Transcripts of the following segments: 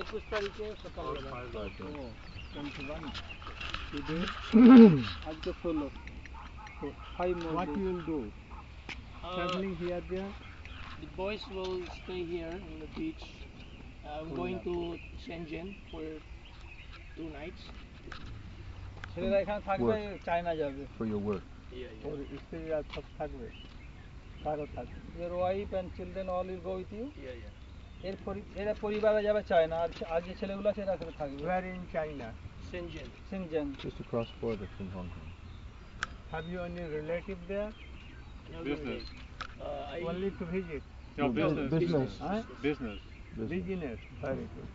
21 তারিখে সকালবেলা 21 today আজকে 16 so 5 more What days. you will do? Traveling here there? The boys will stay here on the beach. I'm going to Shenzhen for 2 nights. ছেলেরা এখানে থাকবে China যাবে For your work. Or স্ত্রীরা সব থাকবে? কারো থাকবে? your wife and children all will go with you Yeah. এরা পরিবারে যাবে চায়না আর যে ছেলেগুলো আছে এরা এখানে থাকবে Where in China? Shenzhen. সিংজেন Just across border from Hong Kong. Have you any relative there? No, Business. Only to visit? No, business. Business. Huh? Business. Business. Very good.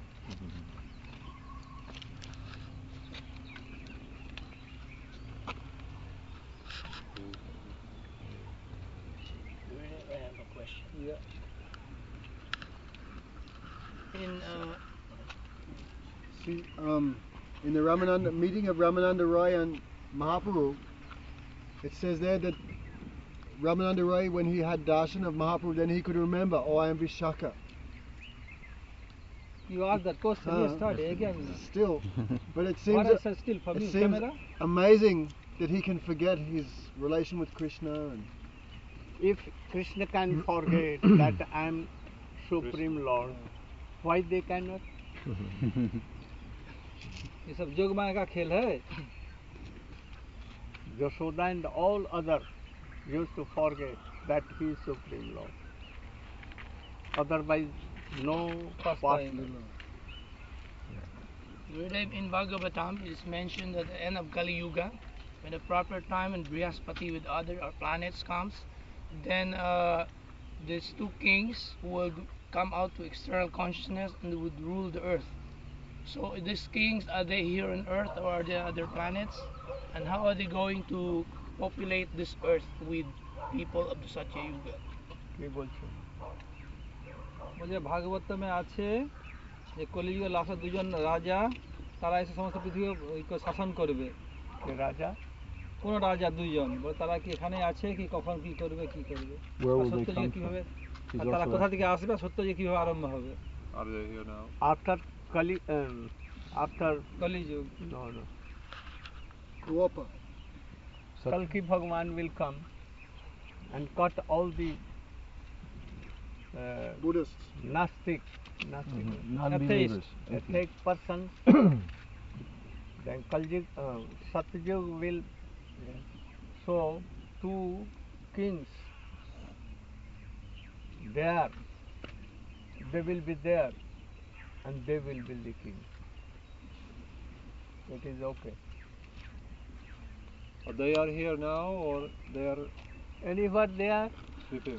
I have a question. yeah. See, in the Ramananda meeting of Ramananda Roy and Mahaprabhu, it says there that Ramananda Roy, when he had darshan of Mahaprabhu, then he could remember, oh, I am Vishaka. You asked that question yesterday again. Still, but it seems What I said still for it me seems camera. amazing that he can forget his relation with Krishna. And If Krishna can forget that I am Supreme Lord, why they cannot? ये सब जोग माया का खेल है Yashoda and all other used to forget that he is Supreme Lord. Otherwise, no pastime. In Bhagavatam, it is mentioned at the end of Kali Yuga, when the proper time and Brihaspati with other planets comes, then these two kings will come out to external consciousness and would rule the earth. So these kings, are they here on earth or are they other planets? And how are they going to populate this earth with people of the Satya Yuga? কি বলছেন? বলে ভাগবতমে আছে যে কলিযুগে লাস্টে দুজন রাজা তারা এসে সমস্ত পৃথিবী শাসন করবে কে রাজা? কোন রাজা দুইজন বলে তারা কি এখানে আছে কি কখন কি করবে Where will they সত্যযুগে come কিভাবে She's আর তারা also কোথা থেকে আসবে সত্যযুগে কিভাবে আরম্ভ হবে Are they here now? After Kali, after Kaliyuga no. Kuopa. Kalki Bhagwan will come and cut all the Buddhists. Nastic non-believers. atheist person. Then Satyug will show two kings there. They will be there and they will be the king. It is okay. They are here now or they are Anywhere they are. sleeping?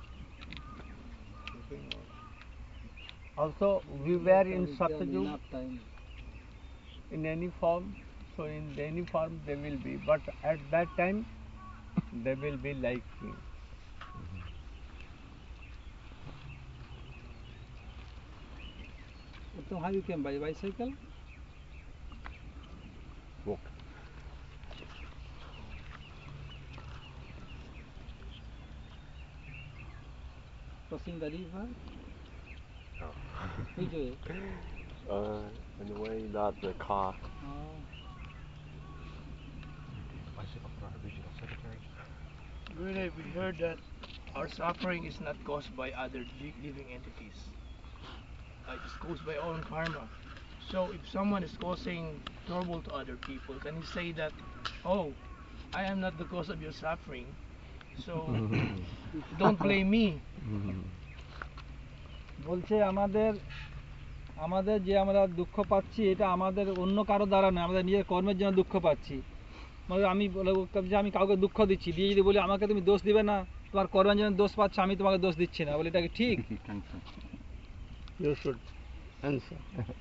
Also, we were in Satyug enough time in any form, so in any form they will be, but at that time they will be like king. So how you came by bicycle Walk. crossing the river No. which way In the way, not the car. Bicycle for our regional secretary. Gurudev, we heard that our suffering is not caused by other living entities. It's caused by our own karma. So if someone is causing trouble to other people, can he say that, oh, I am not the cause of your suffering, so don't blame me? বলছে আমাদের যে আমরা দুঃখ পাচ্ছি এটা আমাদের অন্য কারো দ্বারা নয় আমাদের নিজের কর্মের জন্য দুঃখ পাচ্ছি মানে আমি আমি কাউকে দুঃখ দিচ্ছি দিয়ে যদি বলি আমাকে তুমি দোষ দিবে না তোমার কর্মের জন্য দোষ পাচ্ছ আমি তোমাকে দোষ দিচ্ছি না বলে এটা কি ঠিক You should answer.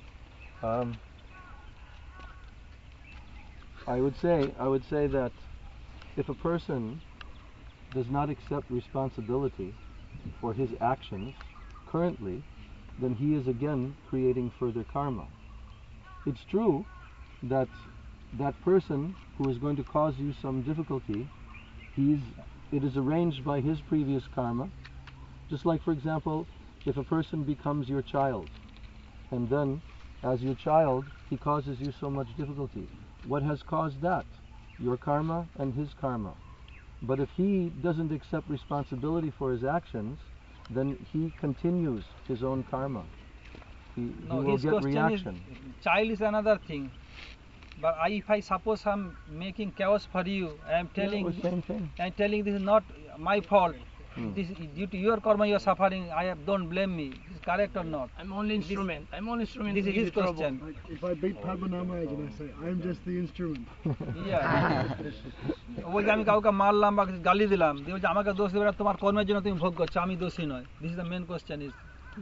I would say that if a person does not accept responsibility for his actions currently, then he is again creating further karma. It's true that that person who is going to cause you some difficulty, it is arranged by his previous karma. Just like, for example, if a person becomes your child and then as your child, he causes you so much difficulty. What has caused that? Your karma and his karma. But if he doesn't accept responsibility for his actions, then he continues his own karma. He will his get question reaction. is, child is another thing. But if I suppose I'm making chaos for you, I am telling, well, same thing. I'm telling this is not my fault. Hmm. This is due to your karma you are suffering. Don't blame me. Is it correct or not? I'm only instrument. I'm only instrument. This to is give his you trouble. question. Like if I beat Padmanabha and I say, I'm just the instrument. ওই যে আমি কাউকে মারলাম বা কিছু গালি দিলাম দিয়ে বলছে আমাকে দোষ দেবে না, তোমার কর্মের জন্য তুমি ভোগ করছো, আমি দোষী নয়। This is the main question is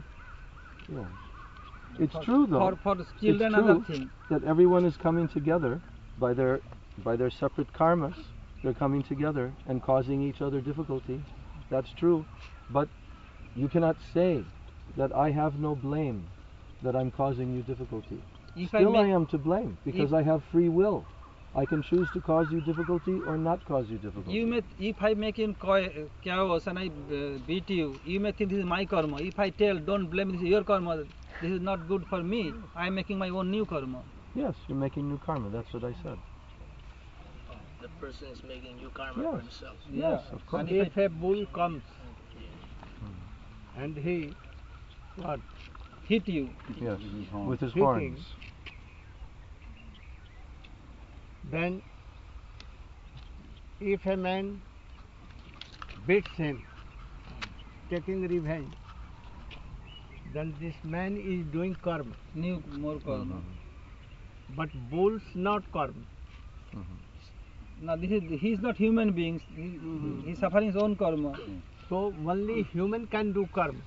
Yeah. It's true though. for children it's another true thing. that everyone is coming together by their separate karmas. They're coming together and causing each other difficulty. That's true. But you cannot say that I have no blame that I'm causing you difficulty. If Still I make- am to blame because I have free will. I can choose to cause you difficulty or not cause you difficulty. You may, if I make him chaos and I beat you, you may think this is my karma. If I tell, don't blame, this is your karma, this is not good for me, I am making my own new karma. Yes, you're making new karma. That's what I said. The person is making new karma Yes. for himself. Yes, of course. And if a bull comes and he what Hit you. Yes, with his hitting, horns. then if a man beats him, taking revenge, then this man is doing karma. New more karma. But bull's not karma. Now this is, he is not human beings. He is suffering his own karma. So only human can do karma.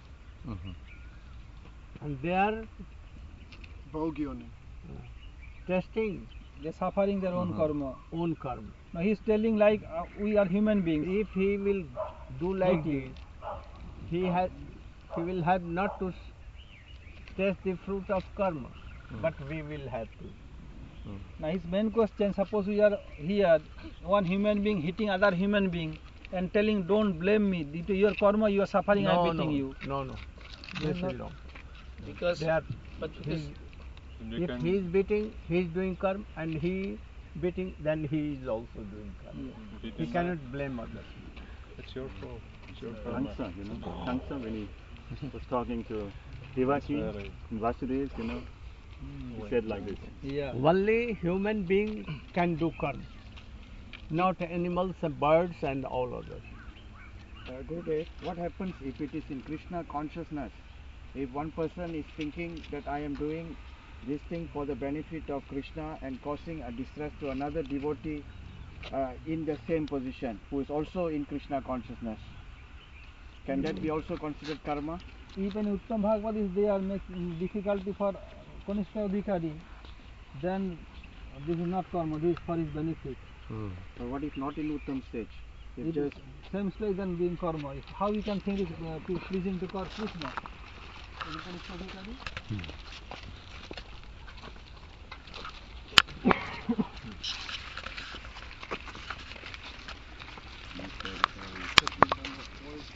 And they are Bhogyoni. testing They are suffering their own karma. own karma. Now he is telling like we are human beings. If he will do like Okay. this, he will have not to taste the fruit of karma, but we will have to. Now his main question, suppose we are here, one human being hitting other human being and telling don't blame me, due to your karma you are suffering, I am beating you. No, this not- is wrong. Because, They are, but because if he is beating, he is doing karma, and he beating, then he is also doing karma. He cannot blame others. It's your fault. It's your karma. Kansa, Kansa when he was talking to Devaki very- in Vasudev, he said like this. Yeah. Only human being can do karma, not animals and birds and all others. Gurudev, what happens if it is in Krishna consciousness? If one person is thinking that I am doing this thing for the benefit of Krishna and causing a distress to another devotee in the same position who is also in Krishna consciousness, can that be also considered karma? Even Uttam Bhagavad is there making difficulty for Kanishka Adhikari, then this is not karma, this is for his benefit. Or what if not in Uttam stage? If It is just same stage than being karma. How you can think it is pleasing to Krishna? Is it Kanishka Adhikari?